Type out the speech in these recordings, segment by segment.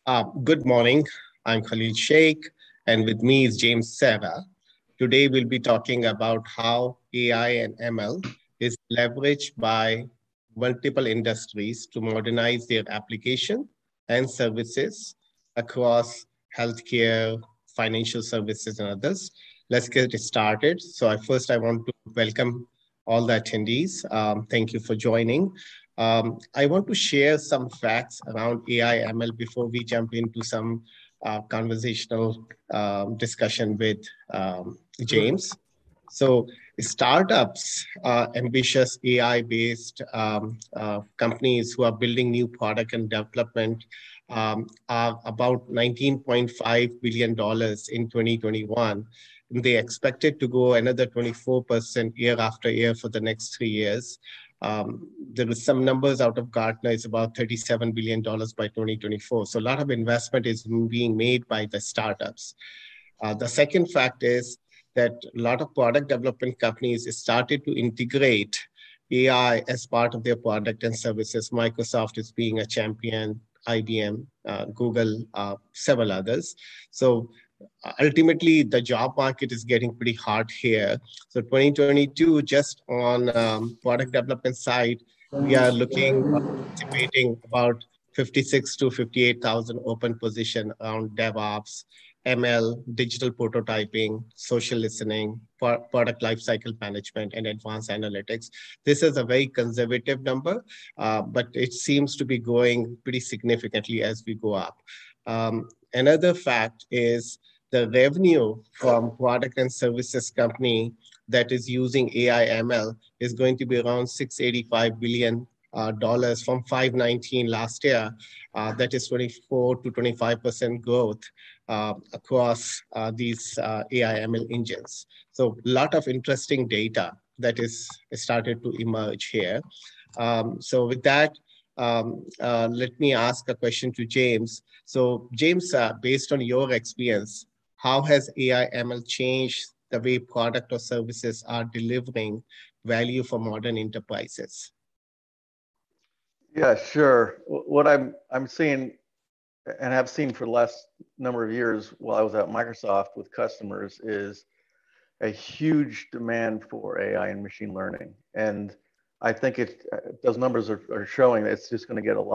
Good morning. I'm Khalil Sheikh, and with me is James Serra. Today, we'll be talking about how AI and ML is leveraged by multiple industries to modernize their application and services across healthcare, financial services, and others. Let's get started. I want to welcome all the attendees. Thank you for joining. I want to share some facts around AI ML before we jump into some conversational discussion with James. So, startups, ambitious AI-based companies who are building new product and development are about $19.5 billion in 2021. They expected to go another 24% year after year for the next 3 years. There is some numbers out of Gartner. It's about $37 billion by 2024. So a lot of investment is being made by the startups. The second fact is that a lot of product development companies started to integrate AI as part of their product and services. Microsoft is being a champion, IBM, Google, several others. So ultimately, the job market is getting pretty hard here. So 2022, just on product development side, we are looking, anticipating about 56 to 58,000 open position around DevOps, ML, digital prototyping, social listening, product lifecycle management, and advanced analytics. This is a very conservative number, but it seems to be growing pretty significantly as we go up. Another fact is the revenue from product and services company that is using AI ML is going to be around $685 billion from 519 last year. That is 24 to 25% growth across these AI ML engines. So a lot of interesting data that is started to emerge here. So with that, let me ask a question to James. So James, based on your experience, how has AI ML changed the way product or services are delivering value for modern enterprises? Yeah, sure. What I'm seeing and have seen for the last number of years while I was at Microsoft with customers is a huge demand for AI and machine learning. And I think those numbers are showing that it's just going to get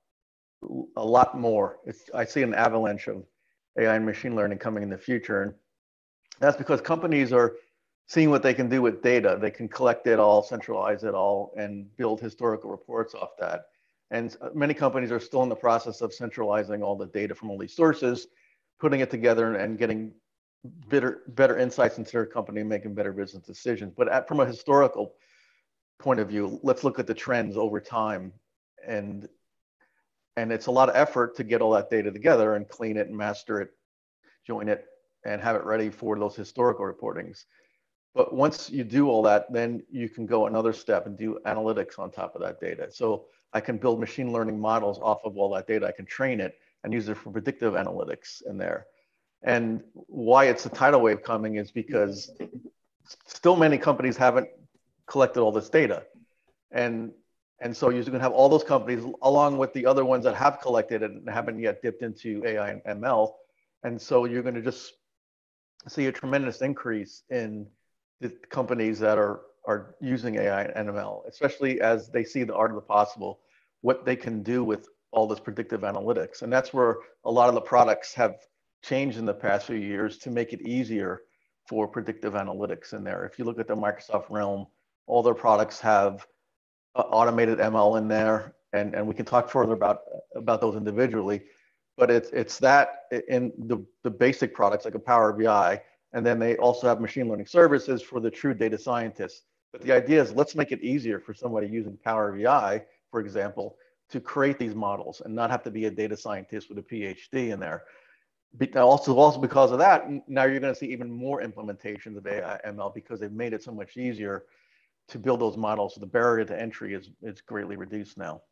a lot more. I see an avalanche of AI and machine learning coming in the future. And that's because companies are seeing what they can do with data. They can collect it all, centralize it all, and build historical reports off that. And many companies are still in the process of centralizing all the data from all these sources, putting it together and getting better insights into their company and making better business decisions. But from a historical point of view, let's look at the trends over time. And it's a lot of effort to get all that data together and clean it and master it, join it, and have it ready for those historical reportings. But once you do all that, then you can go another step and do analytics on top of that data. So I can build machine learning models off of all that data. I can train it and use it for predictive analytics in there. And why it's a tidal wave coming is because still many companies haven't collected all this data. And so you're going to have all those companies along with the other ones that have collected it and haven't yet dipped into AI and ML. And so you're going to just see a tremendous increase in the companies that are using AI and ML, especially as they see the art of the possible, what they can do with all this predictive analytics. And that's where a lot of the products have changed in the past few years to make it easier for predictive analytics in there. If you look at the Microsoft realm, all their products have automated ML in there, and we can talk further about those individually. But it's that in the basic products like a Power BI, and then they also have machine learning services for the true data scientists. But the idea is let's make it easier for somebody using Power BI, for example, to create these models and not have to be a data scientist with a PhD in there. Also because of that, now you're going to see even more implementations of AI ML because they've made it so much easier to build those models. So the barrier to entry is greatly reduced now.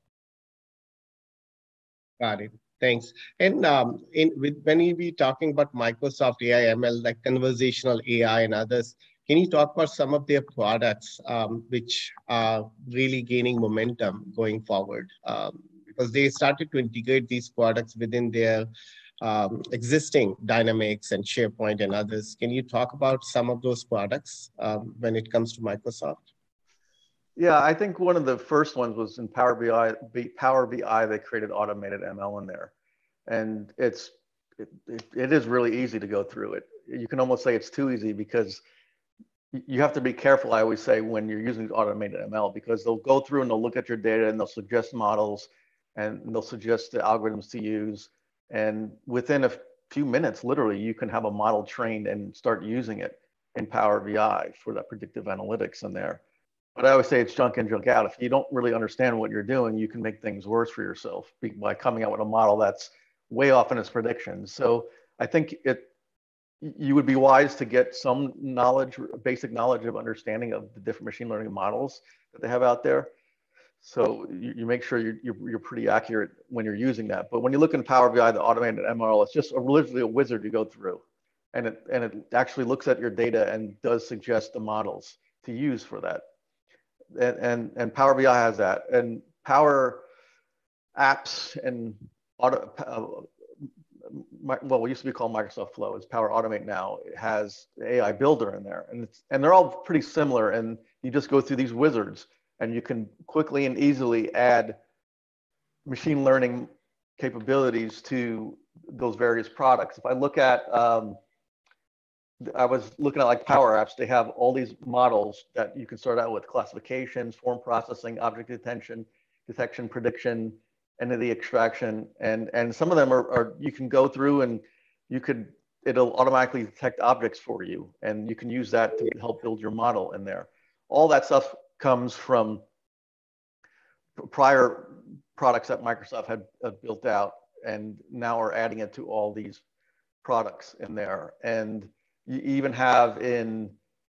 Got it. Thanks. And when we be talking about Microsoft AI ML, like conversational AI and others, can you talk about some of their products which are really gaining momentum going forward? because they started to integrate these products within their existing Dynamics and SharePoint and others. Can you talk about some of those products when it comes to Microsoft? Yeah, I think one of the first ones was in Power BI. Power BI, they created automated ML in there, and it is really easy to go through it. You can almost say it's too easy because you have to be careful, I always say, when you're using automated ML, because they'll go through and they'll look at your data and they'll suggest models and they'll suggest the algorithms to use. And within a few minutes, literally, you can have a model trained and start using it in Power BI for that predictive analytics in there. But I always say it's junk in, junk out. If you don't really understand what you're doing, you can make things worse for yourself by coming out with a model that's way off in its predictions. So I think you would be wise to get some knowledge, basic knowledge of understanding of the different machine learning models that they have out there. So you make sure you're pretty accurate when you're using that. But when you look in Power BI, the automated ML, it's just literally a wizard you go through, and it actually looks at your data and does suggest the models to use for that. And Power BI has that, and Power Apps and what used to be called Microsoft Flow is Power Automate now. It has the AI Builder in there, and they're all pretty similar. And you just go through these wizards, and you can quickly and easily add machine learning capabilities to those various products. If I look at, I was looking at like Power Apps. They have all these models that you can start out with: classifications, form processing, object detection, prediction, entity extraction, and some of them are you can go through and it'll automatically detect objects for you, and you can use that to help build your model in there. All that stuff comes from prior products that Microsoft had built out, and now are adding it to all these products in there. And you even have in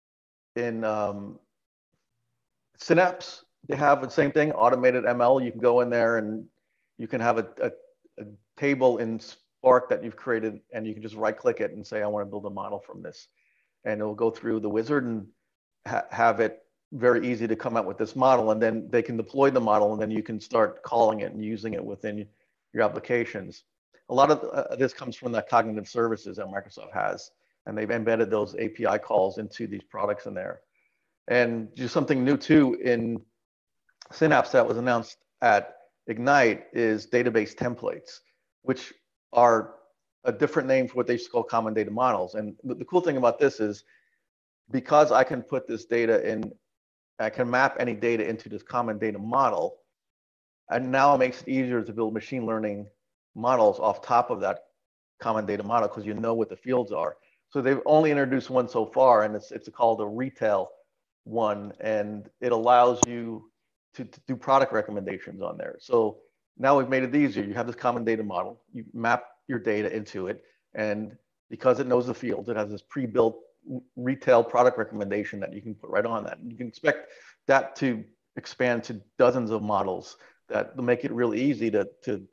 Synapse, they have the same thing, automated ML. You can go in there and you can have a table in Spark that you've created, and you can just right click it and say, I want to build a model from this. And it'll go through the wizard and have it very easy to come up with this model. And then they can deploy the model, and then you can start calling it and using it within your applications. A lot of this comes from the cognitive services that Microsoft has, and they've embedded those API calls into these products in there. And just something new too in Synapse that was announced at Ignite is database templates, which are a different name for what they used to call common data models. And the cool thing about this is, because I can put this data in, I can map any data into this common data model, and now it makes it easier to build machine learning models off top of that common data model, because you know what the fields are. So they've only introduced one so far, and it's called a retail one, and it allows you to do product recommendations on there. So now we've made it easier. You have this common data model, you map your data into it, and because it knows the fields, it has this pre-built retail product recommendation that you can put right on that. And you can expect that to expand to dozens of models that will make it really easy to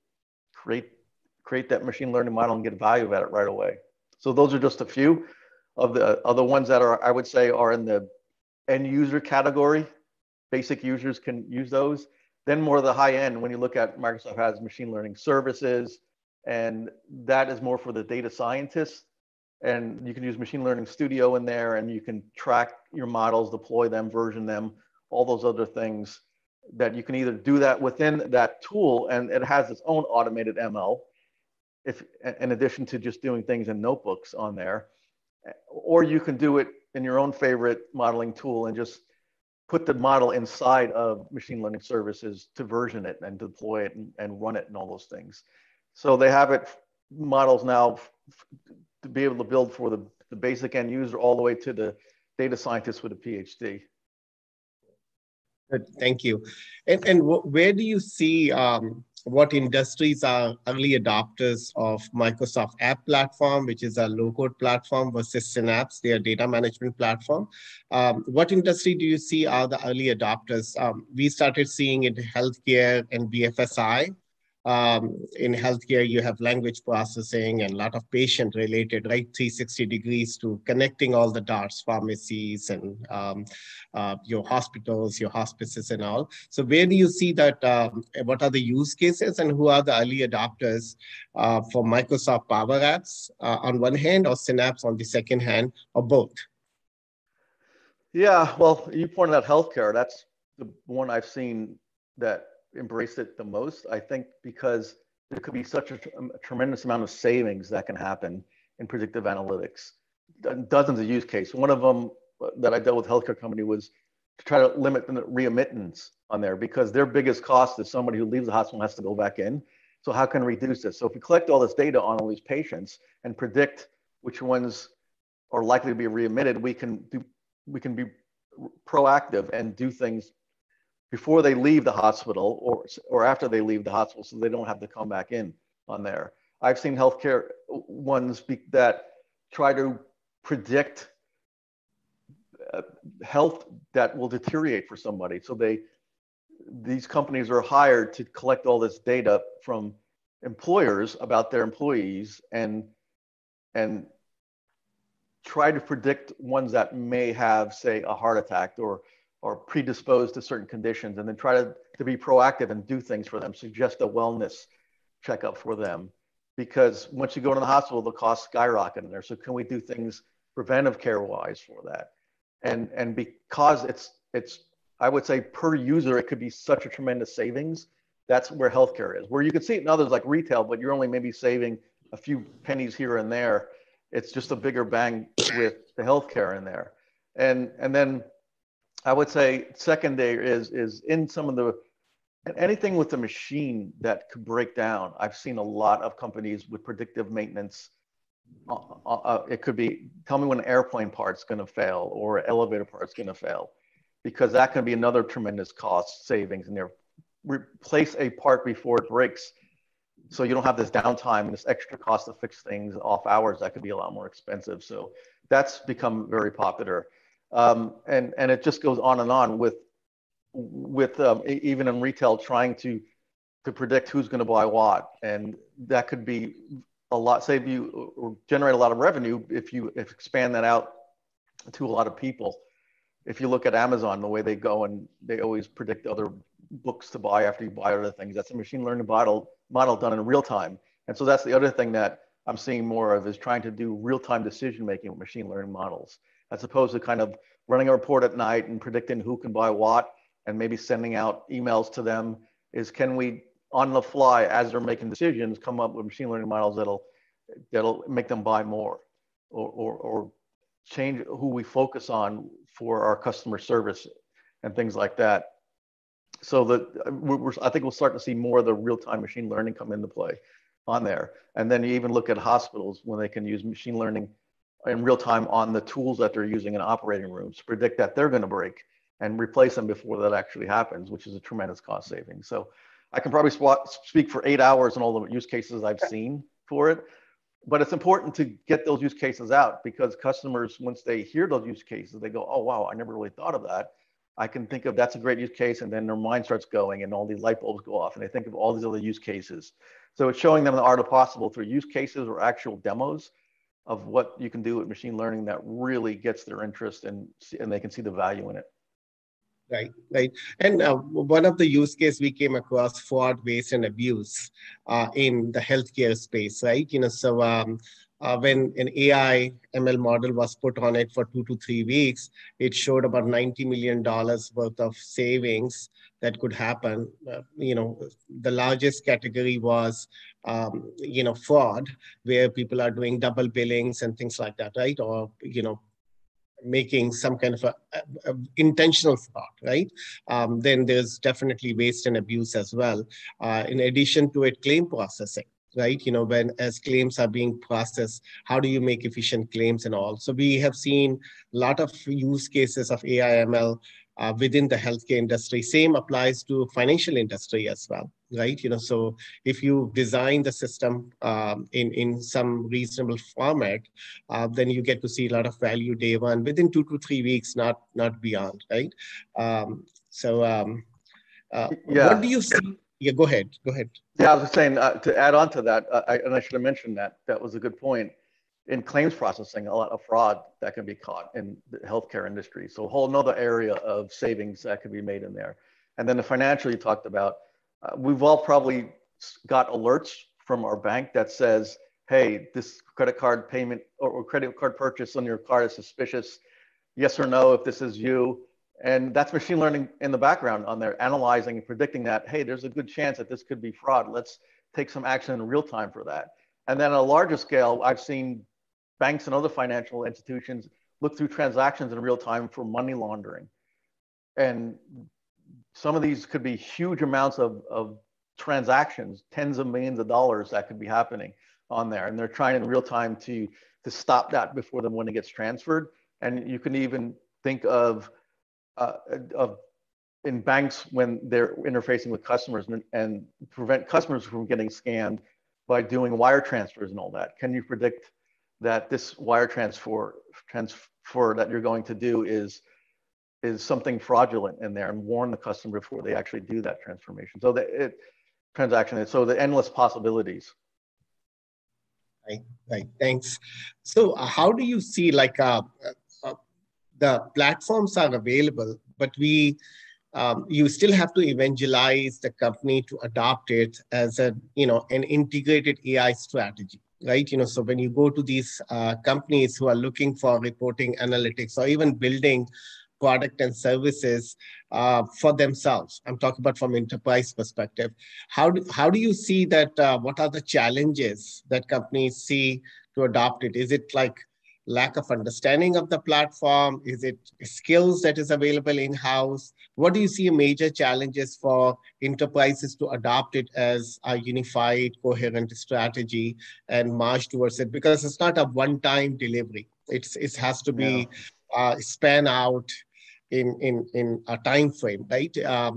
create that machine learning model and get value at it right away. So those are just a few of the other ones that are, I would say, are in the end user category. Basic users can use those. Then more of the high end, when you look at Microsoft has machine learning services, and that is more for the data scientists. And you can use Machine Learning Studio in there, and you can track your models, deploy them, version them, all those other things that you can either do that within that tool, and it has its own automated ML, if in addition to just doing things in notebooks on there, or you can do it in your own favorite modeling tool and just put the model inside of machine learning services to version it and deploy it and run it and all those things. So they have it models now to be able to build for the basic end user all the way to the data scientist with a PhD. Good, thank you. And where do you see what industries are early adopters of Microsoft App Platform, which is a low-code platform, versus Synapse, their data management platform? What industry do you see are the early adopters? We started seeing it in healthcare and BFSI. In healthcare, you have language processing and a lot of patient related, right? 360 degrees to connecting all the dots, pharmacies and your hospitals, your hospices and all. So where do you see that, what are the use cases and who are the early adopters for Microsoft Power Apps on one hand or Synapse on the second hand or both? Yeah, well, you pointed out healthcare. That's the one I've seen that embraced it the most. I think because there could be such a tremendous amount of savings that can happen in predictive analytics. Dozens of use cases. One of them that I dealt with healthcare company was to try to limit the readmittance on there because their biggest cost is somebody who leaves the hospital and has to go back in. So how can we reduce this? So if we collect all this data on all these patients and predict which ones are likely to be readmitted, we can be proactive and do things before they leave the hospital or after they leave the hospital so they don't have to come back in on there. I've seen healthcare ones that try to predict health that will deteriorate for somebody. So these companies are hired to collect all this data from employers about their employees and try to predict ones that may have, say, a heart attack or predisposed to certain conditions, and then try to be proactive and do things for them, suggest a wellness checkup for them. Because once you go to the hospital, the costs skyrocket in there. So can we do things preventive care wise for that? And because it's I would say per user, it could be such a tremendous savings. That's where healthcare is. Where you could see it in others like retail, but you're only maybe saving a few pennies here and there. It's just a bigger bang with the healthcare in there. And then I would say secondary is in some of the, anything with the machine that could break down. I've seen a lot of companies with predictive maintenance. It could be, tell me when an airplane part's gonna fail or an elevator part's gonna fail, because that can be another tremendous cost savings in there. Replace a part before it breaks, so you don't have this downtime and this extra cost to fix things off hours that could be a lot more expensive. So that's become very popular. And it just goes on and on with even in retail trying to predict who's going to buy what, and that could be a lot, save you or generate a lot of revenue if you expand that out to a lot of people. If you look at Amazon, the way they go and they always predict other books to buy after you buy other things, that's a machine learning model done in real time. And so that's the other thing that I'm seeing more of, is trying to do real-time decision making with machine learning models, as opposed to kind of running a report at night and predicting who can buy what and maybe sending out emails to them. Is can we on the fly, as they're making decisions, come up with machine learning models that'll make them buy more or change who we focus on for our customer service and things like that. So that I think we'll start to see more of the real-time machine learning come into play on there. And then you even look at hospitals when they can use machine learning in real time on the tools that they're using in operating rooms to predict that they're going to break and replace them before that actually happens, which is a tremendous cost saving. So I can probably speak for 8 hours on all the use cases I've seen for it. But it's important to get those use cases out, because customers, once they hear those use cases, they go, oh, wow, I never really thought of that. I can think of that's a great use case, and then their mind starts going and all these light bulbs go off and they think of all these other use cases. So it's showing them the art of possible through use cases or actual demos of what you can do with machine learning that really gets their interest and they can see the value in it. Right, right. And one of the use case we came across, fraud, waste, and abuse in the healthcare space, right? So when an AI ML model was put on it for 2 to 3 weeks, it showed about $90 million worth of savings that could happen. The largest category was, fraud, where people are doing double billings and things like that, right? Or, making some kind of a intentional fraud, right? Then there's definitely waste and abuse as well. In addition to it, claim processing, right? When as claims are being processed, how do you make efficient claims and all? So we have seen a lot of use cases of AI ML within the healthcare industry. Same applies to financial industry as well, right? So if you design the system in some reasonable format, then you get to see a lot of value day one within 2 to 3 weeks, not beyond, right? Yeah. What do you see? Yeah, go ahead. Go ahead. Yeah, I was just saying to add on to that, and I should have mentioned that. That was a good point. In claims processing, a lot of fraud that can be caught in the healthcare industry. So a whole nother area of savings that could be made in there. And then the financial you talked about, we've all probably got alerts from our bank that says, hey, this credit card payment or credit card purchase on your card is suspicious. Yes or no, if this is you. And that's machine learning in the background on there, analyzing and predicting that, hey, there's a good chance that this could be fraud. Let's take some action in real time for that. And then on a larger scale, I've seen banks and other financial institutions look through transactions in real time for money laundering. And some of these could be huge amounts of transactions, tens of millions of dollars that could be happening on there. And they're trying in real time to stop that before the money gets transferred. And you can even think of in banks when they're interfacing with customers and prevent customers from getting scammed by doing wire transfers and all that. Can you predict that this wire transfer that you're going to do is something fraudulent in there, and warn the customer before they actually do that transformation? So the endless possibilities. Right. Thanks. So how do you see the platforms are available, but you still have to evangelize the company to adopt it as an integrated AI strategy, right? So when you go to these companies who are looking for reporting analytics or even building product and services for themselves, I'm talking about from enterprise perspective. How do you see that? What are the challenges that companies see to adopt it? Is it like lack of understanding of the platform? Is it skills that is available in-house? What do you see major challenges for enterprises to adopt it as a unified, coherent strategy and march towards it? Because it's not a one-time delivery. It has to be span out in a time frame, right?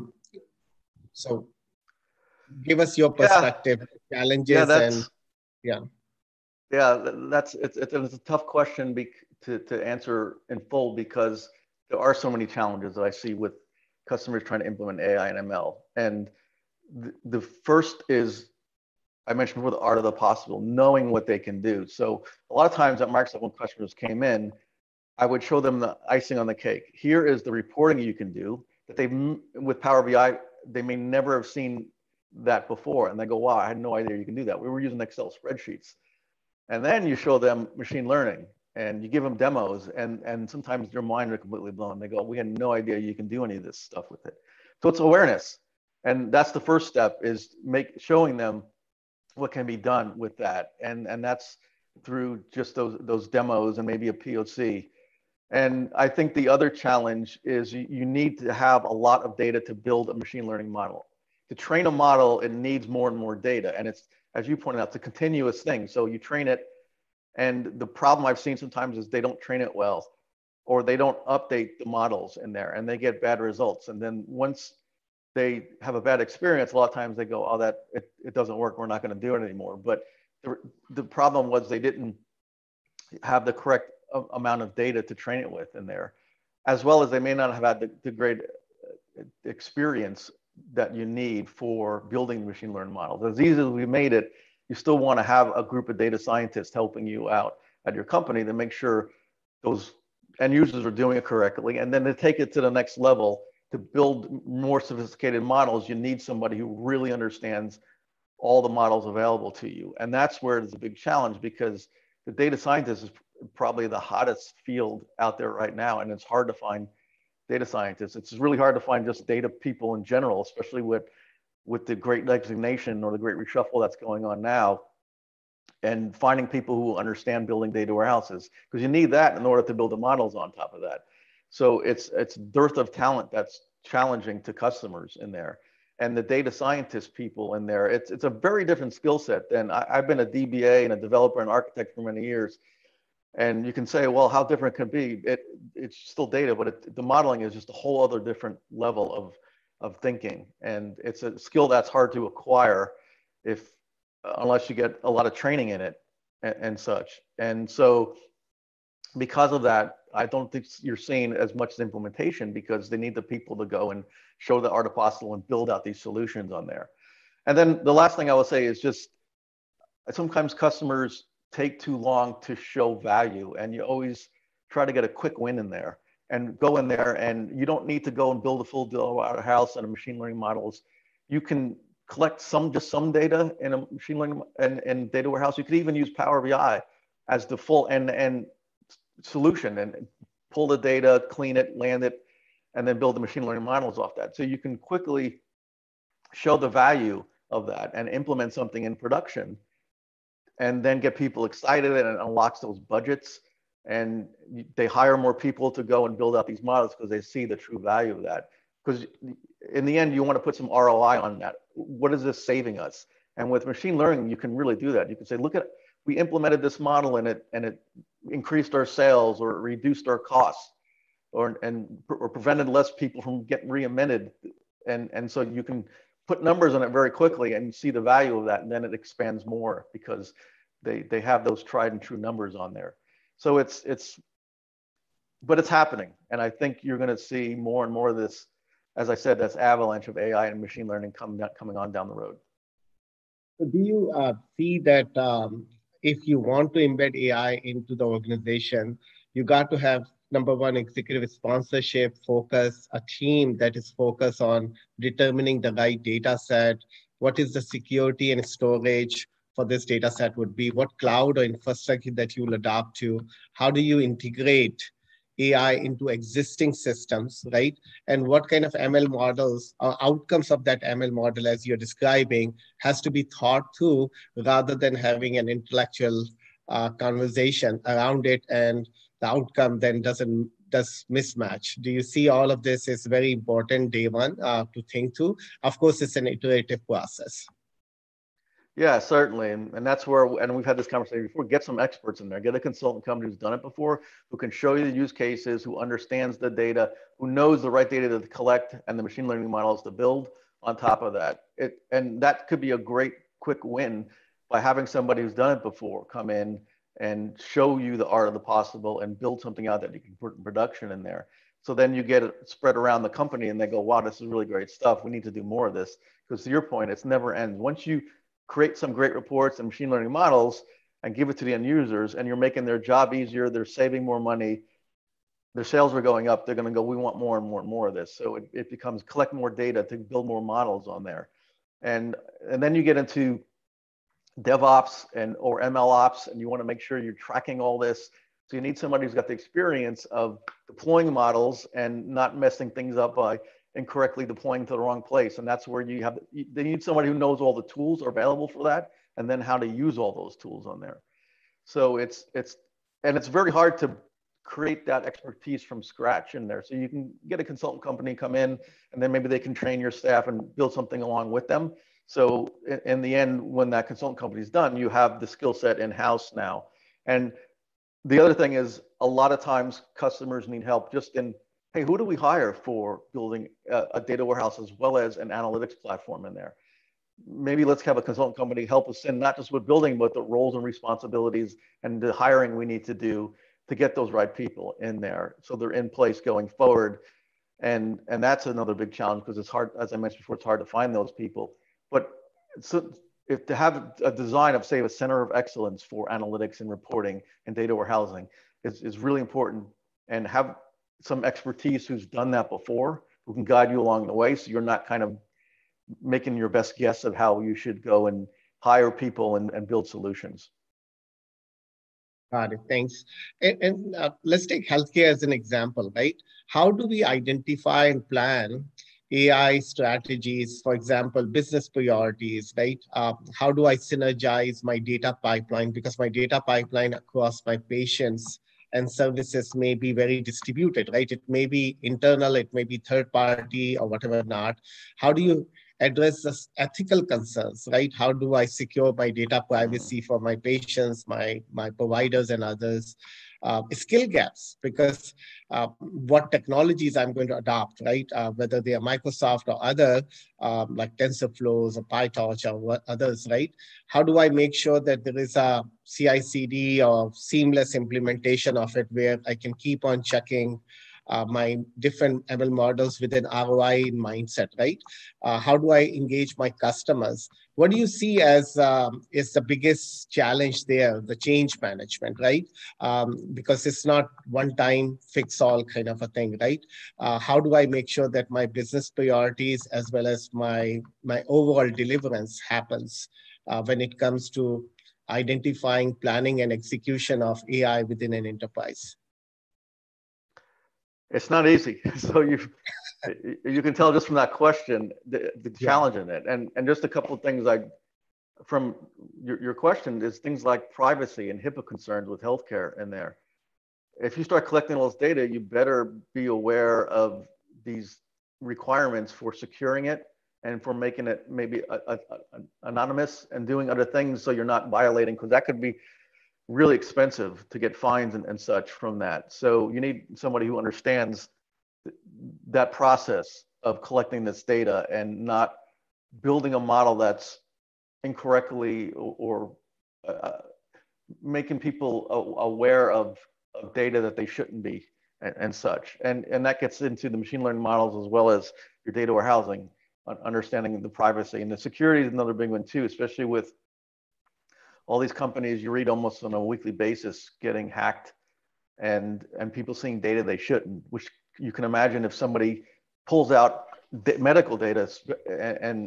So give us your perspective, challenges, and yeah. Yeah, it's a tough question to answer in full, because there are so many challenges that I see with customers trying to implement AI and ML. And the first is, I mentioned before, the art of the possible, knowing what they can do. So a lot of times at Microsoft, when customers came in, I would show them the icing on the cake. Here is the reporting you can do that with Power BI, they may never have seen that before. And they go, wow, I had no idea you can do that. We were using Excel spreadsheets. And then you show them machine learning and you give them demos, and sometimes their mind are completely blown. They go, we had no idea you can do any of this stuff with it. So it's awareness. And that's the first step, is showing them what can be done with that. And that's through just those demos and maybe a POC. And I think the other challenge is you need to have a lot of data to build a machine learning model. To train a model, it needs more and more data. And it's, as you pointed out, it's a continuous thing. So you train it, and the problem I've seen sometimes is they don't train it well, or they don't update the models in there, and they get bad results. And then once they have a bad experience, a lot of times they go, oh, it doesn't work, we're not going to do it anymore. But the problem was they didn't have the correct amount of data to train it with in there, as well as they may not have had the great experience that you need for building machine learning models. As easy as we made it, you still want to have a group of data scientists helping you out at your company to make sure those end users are doing it correctly. And then to take it to the next level, to build more sophisticated models, you need somebody who really understands all the models available to you. And that's where it's a big challenge, because the data scientist is probably the hottest field out there right now, and it's hard to find data scientists. It's really hard to find just data people in general, especially with the great resignation or the great reshuffle that's going on now, and finding people who understand building data warehouses, because you need that in order to build the models on top of that. So it's dearth of talent that's challenging to customers in there. And the data scientist people in there, it's a very different skill set than I've been a DBA and a developer and architect for many years. And you can say, well, how different can it be? It's still data, but the modeling is just a whole other different level of thinking. And it's a skill that's hard to acquire unless you get a lot of training in it and such. And so because of that, I don't think you're seeing as much implementation, because they need the people to go and show the art of possible and build out these solutions on there. And then the last thing I will say is just sometimes customers take too long to show value, and you always try to get a quick win in there and go in there, and you don't need to go and build a full data house and a machine learning models. You can collect just some data in a machine learning and data warehouse. You could even use Power BI as the full end solution and pull the data, clean it, land it, and then build the machine learning models off that. So you can quickly show the value of that and implement something in production, and then get people excited, and it unlocks those budgets, and they hire more people to go and build out these models because they see the true value of that. Because in the end, you want to put some ROI on that. What is this saving us? And with machine learning, you can really do that. You can say, look at, we implemented this model and it increased our sales, or it reduced our costs, or prevented less people from getting readmitted. And so you can put numbers on it very quickly and see the value of that, and then it expands more because they have those tried and true numbers on there. So but it's happening, and I think you're going to see more and more of this, as I said, that's avalanche of AI and machine learning coming on down the road. So do you see that if you want to embed AI into the organization, you got to have, number one, executive sponsorship, focus, a team that is focused on determining the right data set, what is the security and storage for this data set would be, what cloud or infrastructure that you will adopt to, how do you integrate AI into existing systems, right? And what kind of ML models or outcomes of that ML model, as you're describing, has to be thought through rather than having an intellectual conversation around it, and the outcome then does mismatch. Do you see all of this is very important day one to think through? Of course, it's an iterative process. Yeah, certainly. And that's where, and we've had this conversation before, get some experts in there, get a consultant company who's done it before, who can show you the use cases, who understands the data, who knows the right data to collect and the machine learning models to build on top of that. And that could be a great quick win by having somebody who's done it before come in and show you the art of the possible and build something out that you can put in production in there. So then you get it spread around the company and they go, wow, this is really great stuff. We need to do more of this. Because to your point, it's never ends. Once you create some great reports and machine learning models and give it to the end users, and you're making their job easier, they're saving more money, their sales are going up, they're going to go, we want more and more and more of this. So it becomes collect more data to build more models on there. And then you get into DevOps or ML ops, and you want to make sure you're tracking all this. So you need somebody who's got the experience of deploying models and not messing things up by incorrectly deploying to the wrong place. And that's where they need somebody who knows all the tools are available for that, and then how to use all those tools on there. So it's very hard to create that expertise from scratch in there. So you can get a consultant company come in, and then maybe they can train your staff and build something along with them. So in the end, when that consultant company is done, you have the skill set in-house now. And the other thing is, a lot of times customers need help just in, hey, who do we hire for building a data warehouse as well as an analytics platform in there? Maybe let's have a consultant company help us in, not just with building, but the roles and responsibilities and the hiring we need to do to get those right people in there so they're in place going forward. And that's another big challenge, because it's hard, as I mentioned before, it's hard to find those people. But so if to have a design of, say, a center of excellence for analytics and reporting and data warehousing is really important, and have some expertise who's done that before, who can guide you along the way, so you're not kind of making your best guess of how you should go and hire people and build solutions. Got it. Thanks. And let's take healthcare as an example, right? How do we identify and plan AI strategies, for example, business priorities, right? How do I synergize my data pipeline? Because my data pipeline across my patients and services may be very distributed, right? It may be internal, it may be third party or whatever not. How do you address the ethical concerns, right? How do I secure my data privacy for my patients, my providers and others? Skill gaps, because what technologies I'm going to adopt, right? Whether they are Microsoft or other, like TensorFlows or PyTorch or others, right? How do I make sure that there is a CI/CD or seamless implementation of it where I can keep on checking my different ML models with an ROI mindset, right? How do I engage my customers? What do you see as is the biggest challenge there, the change management, right? Because it's not one time fix all kind of a thing, right? How do I make sure that my business priorities as well as my overall deliverance happens when it comes to identifying, planning, and execution of AI within an enterprise? It's not easy. So you can tell just from that question the challenge in it, and just a couple of things from your question is things like privacy and HIPAA concerns with healthcare in there. If you start collecting all this data, you better be aware of these requirements for securing it and for making it maybe anonymous and doing other things so you're not violating, because that could be really expensive to get fines and such from that. So you need somebody who understands that process of collecting this data and not building a model that's incorrectly or making people aware of data that they shouldn't be and such. And that gets into the machine learning models as well as your data warehousing, understanding the privacy. And the security is another big one too, especially with all these companies you read almost on a weekly basis getting hacked and people seeing data they shouldn't, which you can imagine if somebody pulls out medical data and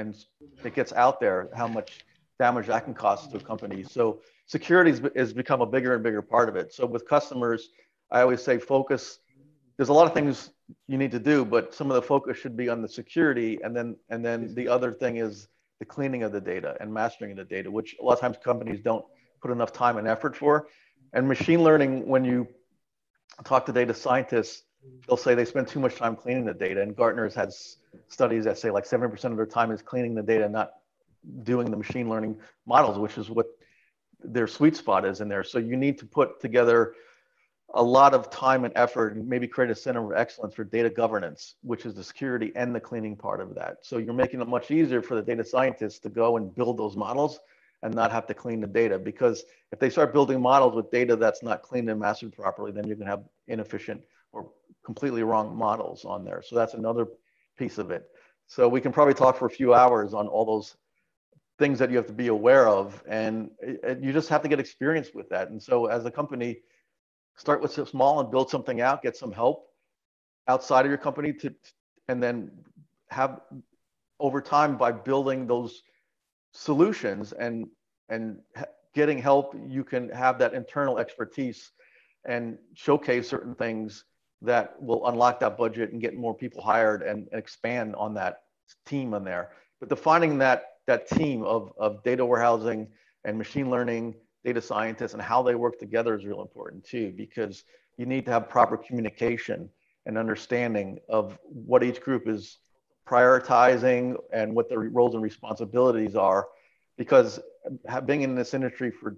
it gets out there, how much damage that can cause to a company. So security has become a bigger and bigger part of it. So with customers, I always say focus. There's a lot of things you need to do, but some of the focus should be on the security, and then the other thing is the cleaning of the data and mastering of the data, which a lot of times companies don't put enough time and effort for. And machine learning, when you talk to data scientists, they'll say they spend too much time cleaning the data. And Gartner's has studies that say like 70% of their time is cleaning the data, not doing the machine learning models, which is what their sweet spot is in there. So you need to put together a lot of time and effort and maybe create a center of excellence for data governance, which is the security and the cleaning part of that. So you're making it much easier for the data scientists to go and build those models and not have to clean the data. Because if they start building models with data that's not cleaned and mastered properly, then you can have inefficient or completely wrong models on there. So that's another piece of it. So we can probably talk for a few hours on all those things that you have to be aware of, and you just have to get experience with that. And so as a company, start with small and build something out, get some help outside of your company and then have over time by building those solutions and getting help, you can have that internal expertise and showcase certain things that will unlock that budget and get more people hired and expand on that team in there. But defining that team of data warehousing and machine learning, data scientists, and how they work together is real important too, because you need to have proper communication and understanding of what each group is prioritizing and what their roles and responsibilities are. Because being in this industry for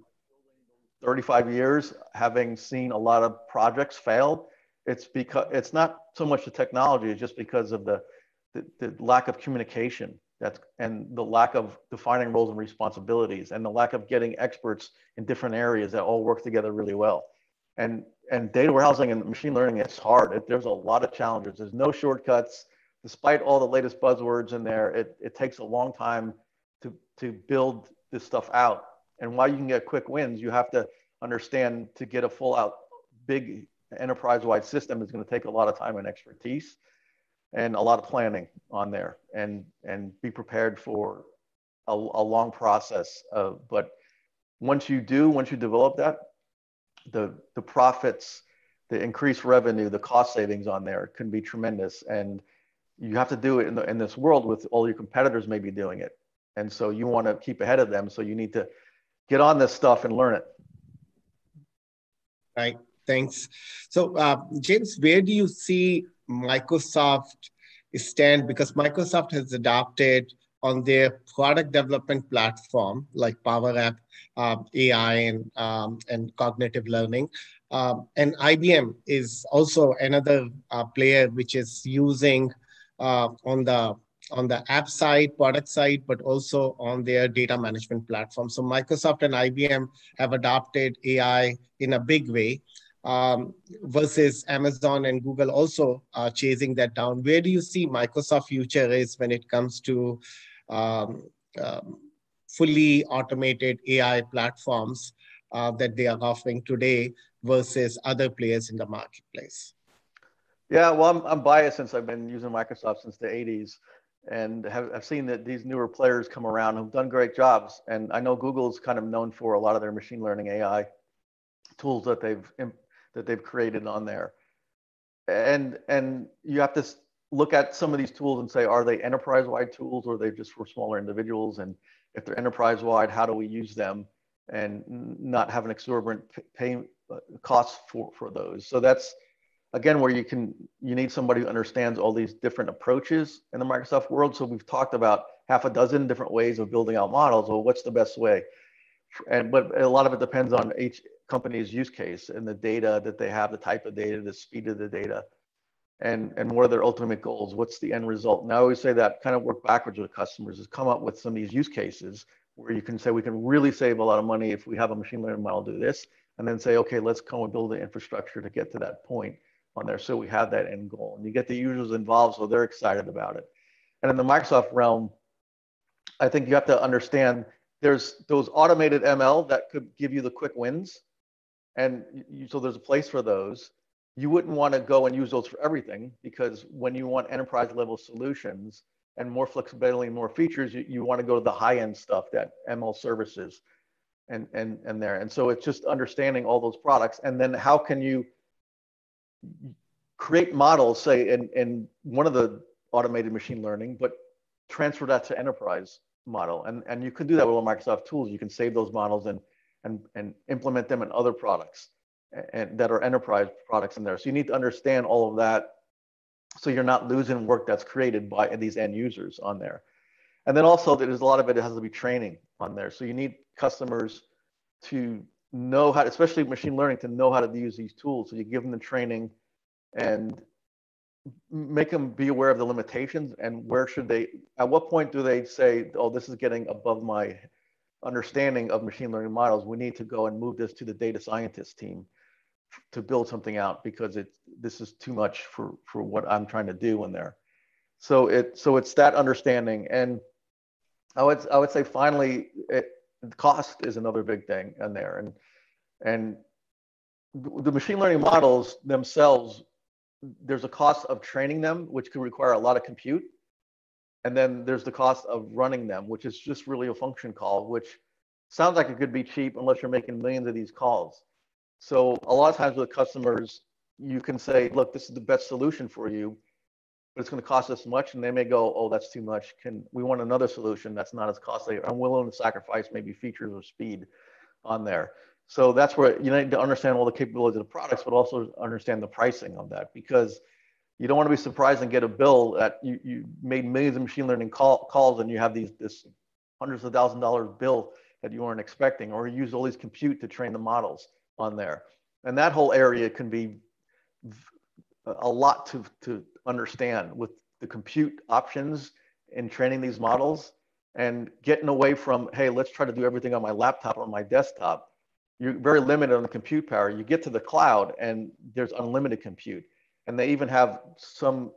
35 years, having seen a lot of projects fail, it's not so much the technology, it's just because of the lack of communication and the lack of defining roles and responsibilities and the lack of getting experts in different areas that all work together really well. And data warehousing and machine learning, it's hard. There's a lot of challenges. There's no shortcuts. Despite all the latest buzzwords in there, it takes a long time to build this stuff out. And while you can get quick wins, you have to understand to get a full out big enterprise-wide system is going to take a lot of time and expertise and a lot of planning on there, and be prepared for a long process. But once you develop that, the profits, the increased revenue, the cost savings on there can be tremendous. And you have to do it in this world with all your competitors maybe doing it. And so you want to keep ahead of them. So you need to get on this stuff and learn it. Right. Thanks. So, James, where do you see Microsoft stand? Because Microsoft has adopted on their product development platform, like Power App, AI, and cognitive learning. And IBM is also another player which is using on the app side, product side, but also on their data management platform. So Microsoft and IBM have adopted AI in a big way. versus Amazon and Google also chasing that down. Where do you see Microsoft future is when it comes to um, um, fully automated AI platforms that they are offering today versus other players in the marketplace? Yeah, well, I'm biased since I've been using Microsoft since the 80s and have seen that these newer players come around who've done great jobs. And I know Google's kind of known for a lot of their machine learning AI tools that they've created on there. And you have to look at some of these tools and say, are they enterprise-wide tools or are they just for smaller individuals? And if they're enterprise-wide, how do we use them and not have an exorbitant pay costs for those? So that's again where you need somebody who understands all these different approaches in the Microsoft world. So we've talked about half a dozen different ways of building out models. Well, what's the best way? But a lot of it depends on each company's use case and the data that they have, the type of data, the speed of the data, and what are their ultimate goals? What's the end result? And I always say that kind of work backwards with customers is come up with some of these use cases where you can say we can really save a lot of money if we have a machine learning model do this, and then say, okay, let's come and build the infrastructure to get to that point on there. So we have that end goal, and you get the users involved so they're excited about it. And in the Microsoft realm, I think you have to understand there's those automated ML that could give you the quick wins. And so there's a place for those. You wouldn't want to go and use those for everything because when you want enterprise level solutions and more flexibility and more features, you want to go to the high end stuff that ML services and there. And so it's just understanding all those products. And then how can you create models, say in one of the automated machine learning, but transfer that to enterprise model. And you can do that with Microsoft tools. You can save those models and implement them in other products and that are enterprise products in there. So you need to understand all of that so you're not losing work that's created by these end users on there. And then also there's a lot of it has to be training on there. So you need customers to know how, especially machine learning, to know how to use these tools. So you give them the training and make them be aware of the limitations and where should they, at what point do they say, oh, this is getting above my understanding of machine learning models. We need to go and move this to the data scientist team to build something out because this is too much for what I'm trying to do in there. So it's that understanding. And I would say finally, cost is another big thing in there. And the machine learning models themselves, there's a cost of training them, which could require a lot of compute. And then there's the cost of running them, which is just really a function call, which sounds like it could be cheap unless you're making millions of these calls. So a lot of times with customers, you can say, look, this is the best solution for you, but it's going to cost us much. And they may go, oh, that's too much. We want another solution that's not as costly. I'm willing to sacrifice maybe features or speed on there. So that's where you need to understand all the capabilities of the products, but also understand the pricing of that, because you don't want to be surprised and get a bill that you made millions of machine learning calls and you have this hundreds of $1,000s bill that you weren't expecting, or you use all these compute to train the models on there. And that whole area can be a lot to understand with the compute options in training these models and getting away from, hey, let's try to do everything on my laptop or my desktop. You're very limited on the compute power. You get to the cloud and there's unlimited compute. And they even have some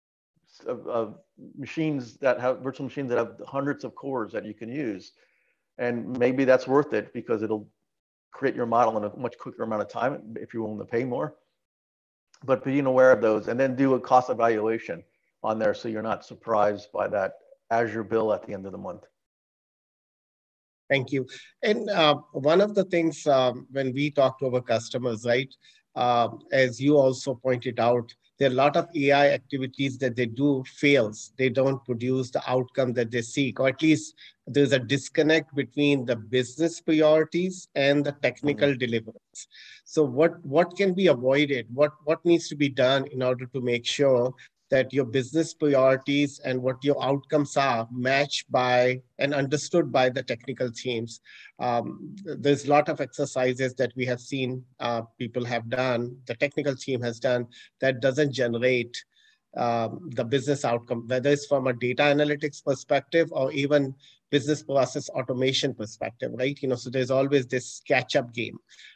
machines that have virtual machines that have hundreds of cores that you can use. And maybe that's worth it because it'll create your model in a much quicker amount of time if you're willing to pay more. But being aware of those and then do a cost evaluation on there so you're not surprised by that Azure bill at the end of the month. Thank you. And one of the things when we talk to our customers, right, as you also pointed out, there are a lot of AI activities that they do fails. They don't produce the outcome that they seek, or at least there's a disconnect between the business priorities and the technical deliverance. So what can be avoided? What needs to be done in order to make sure that your business priorities and what your outcomes are matched by and understood by the technical teams? There's a lot of exercises that we have seen people have done, the technical team has done, that doesn't generate the business outcome, whether it's from a data analytics perspective or even business process automation perspective, right? So there's always this catch-up game.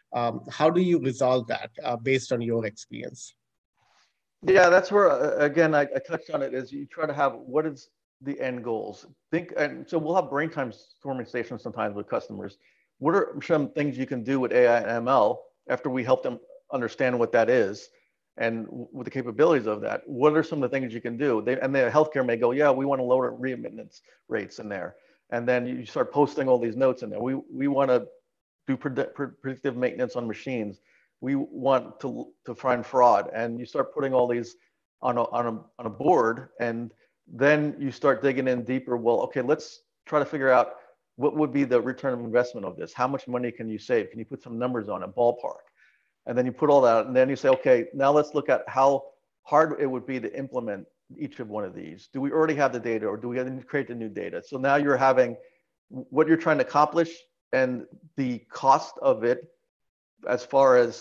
How do you resolve that based on your experience? Yeah, that's where, again, I touched on it, is you try to have, what is the end goals? And so we'll have brain time storming stations sometimes with customers. What are some things you can do with AI and ML after we help them understand what that is and with the capabilities of that? What are some of the things you can do? And the healthcare may go, yeah, we want to lower readmittance rates in there. And then you start posting all these notes in there. We want to do predictive maintenance on machines. We want to find fraud, and you start putting all these on a board, and then you start digging in deeper. Well, okay, let's try to figure out what would be the return of investment of this. How much money can you save? Can you put some numbers on a ballpark? And then you put all that, and then you say, okay, now let's look at how hard it would be to implement each of one of these. Do we already have the data, or do we have to create the new data? So now you're having what you're trying to accomplish and the cost of it as far as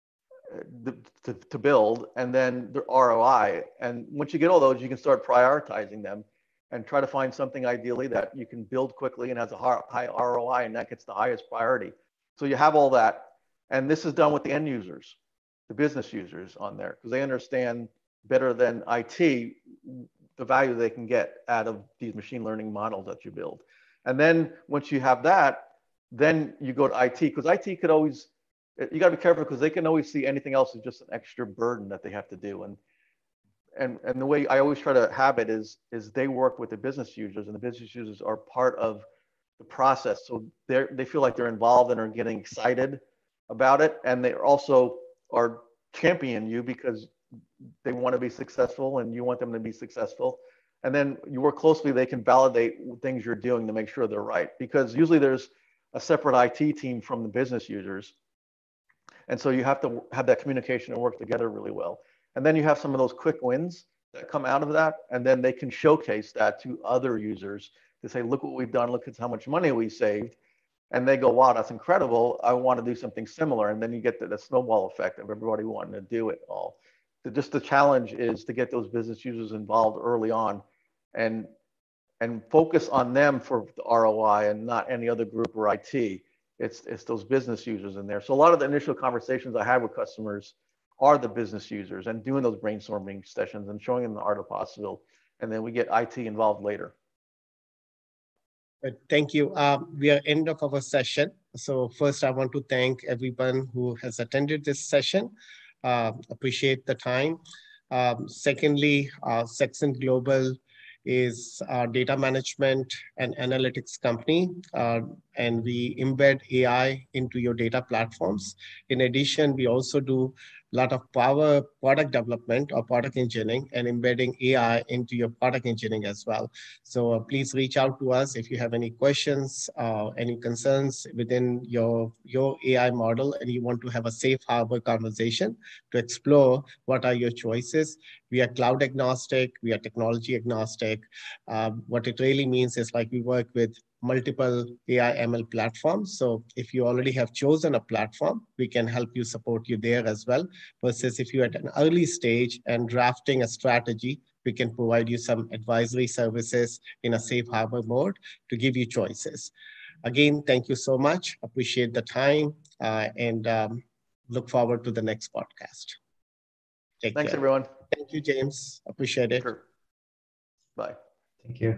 to build, and then the ROI. And once you get all those, you can start prioritizing them and try to find something ideally that you can build quickly and has a high ROI, and that gets the highest priority. So you have all that. And this is done with the end users, the business users on there, because they understand better than IT the value they can get out of these machine learning models that you build. And then once you have that, then you go to IT, because IT could always, you got to be careful, because they can always see anything else as just an extra burden that they have to do. And the way I always try to have it is they work with the business users, and the business users are part of the process. So they feel like they're involved and are getting excited about it. And they also are champion you because they want to be successful and you want them to be successful. And then you work closely, they can validate things you're doing to make sure they're right. Because usually there's a separate IT team from the business users. And so you have to have that communication and work together really well. And then you have some of those quick wins that come out of that. And then they can showcase that to other users to say, look what we've done, look at how much money we saved. And they go, wow, that's incredible. I want to do something similar. And then you get the snowball effect of everybody wanting to do it all. So just the challenge is to get those business users involved early on and focus on them for the ROI and not any other group or IT. It's those business users in there. So a lot of the initial conversations I have with customers are the business users, and doing those brainstorming sessions and showing them the art of possible. And then we get IT involved later. Thank you. We are end of our session. So first, I want to thank everyone who has attended this session. Appreciate the time. Secondly, Sexton Global is a data management and analytics company, and we embed AI into your data platforms. In addition, we also do a lot of product development or product engineering and embedding AI into your product engineering as well. So please reach out to us if you have any questions, any concerns within your AI model, and you want to have a safe harbor conversation to explore what are your choices. We are cloud agnostic, we are technology agnostic. What it really means is like we work with multiple AI ML platforms. So if you already have chosen a platform, we can help you support you there as well. Versus if you're at an early stage and drafting a strategy, we can provide you some advisory services in a safe harbor mode to give you choices. Again, thank you so much. Appreciate the time and look forward to the next podcast. Thanks, everyone. Thank you, James. Appreciate it. Sure. Bye. Thank you.